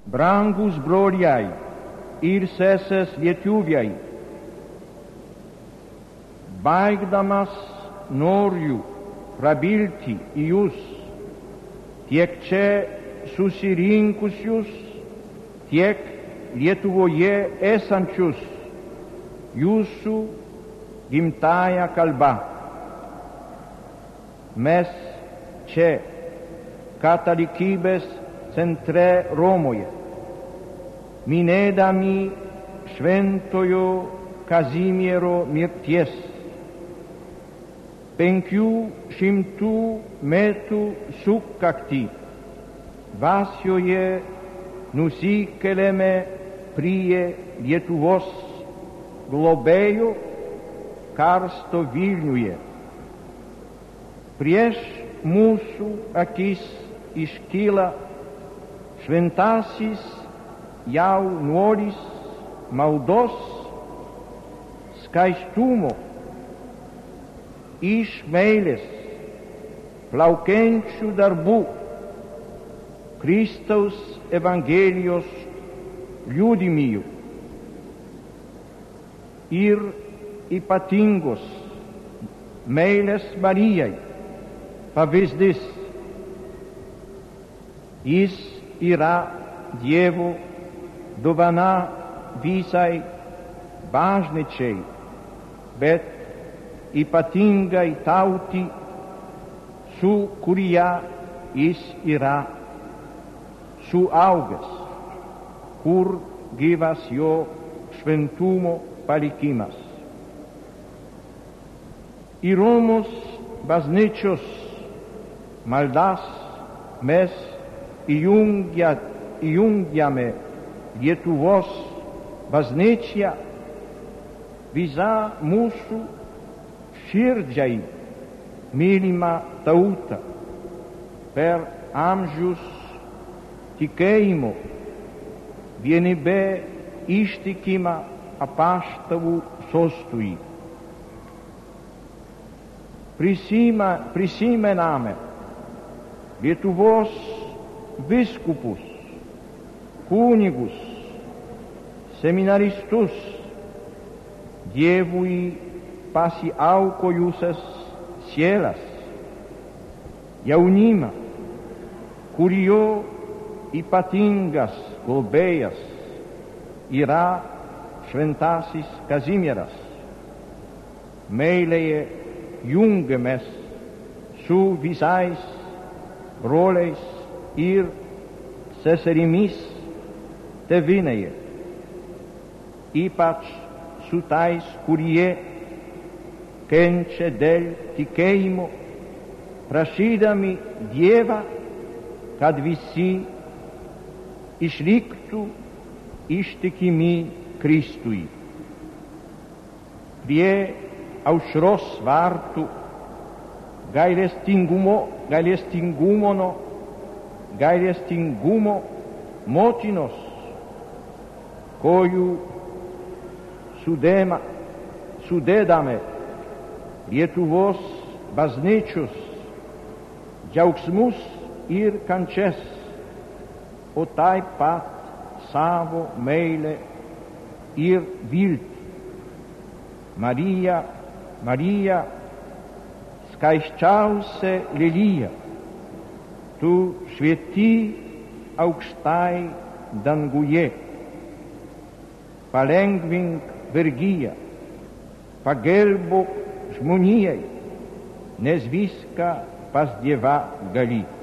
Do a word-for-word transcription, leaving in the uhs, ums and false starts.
Brangus broliai ir sesės lietuviai, baigdamas noriu prabilti į jūs, tiek čia susirinkusius, tiek Lietuvoje esančius jūsų gimtąja kalba. Mes čia katalikybės centre Romoje, minėdami šventojo Kazimiero mirties penkių šimtų metų sukaktį, dvasioje nusikeliame prie Lietuvos globėjo karsto Vilniuje. Prieš mūsų akis iškyla šventasis jaunuolis maldos, skaistumo, iš meilės plaukiančių darbų, Kristaus Evangelijos liudijimų ir ypatingos meilės Marijai pavyzdys. Jis yra Dievo dovana visai bažnyčiai, bet ypatingai tautai, su kuria jis yra suaugęs, kur gyvas jo šventumo palikimas. Į Romos bažnyčios maldas mes įjungia, įjungiame Lietuvos bažnyčią, visą mūsų širdžiai mylimą tautą, per amžius tikėjimo vienybę ištikimą apaštalų sostui. Prisima, prisimename Lietuvos vyskupus, kunigus, seminaristus, Dievui pasiaukojusias sielas, jaunimą, kurio ypatingas globėjas yra šventasis Kazimieras. Meilėje jungiamės su visais broliais ir seserimis tėvynėje, ypač su tais, kurie kenčia dėl tikėjimo, prašydami Dievą, kad visi išliktų ištikimi Kristui. Prie aušros vartų gailestingumo, gailestingumo, no, gailestingumo motinos, kojų sudėma, sudėdame Lietuvos bažnyčios džiaugsmus ir kančias, o taip pat savo meilę ir viltį. Marija, Marija, skaisčiausia lelija, tu švieti aukštai danguje, palengvink vergiją, pagelbok žmonijai, nes viską pas Dievą gali.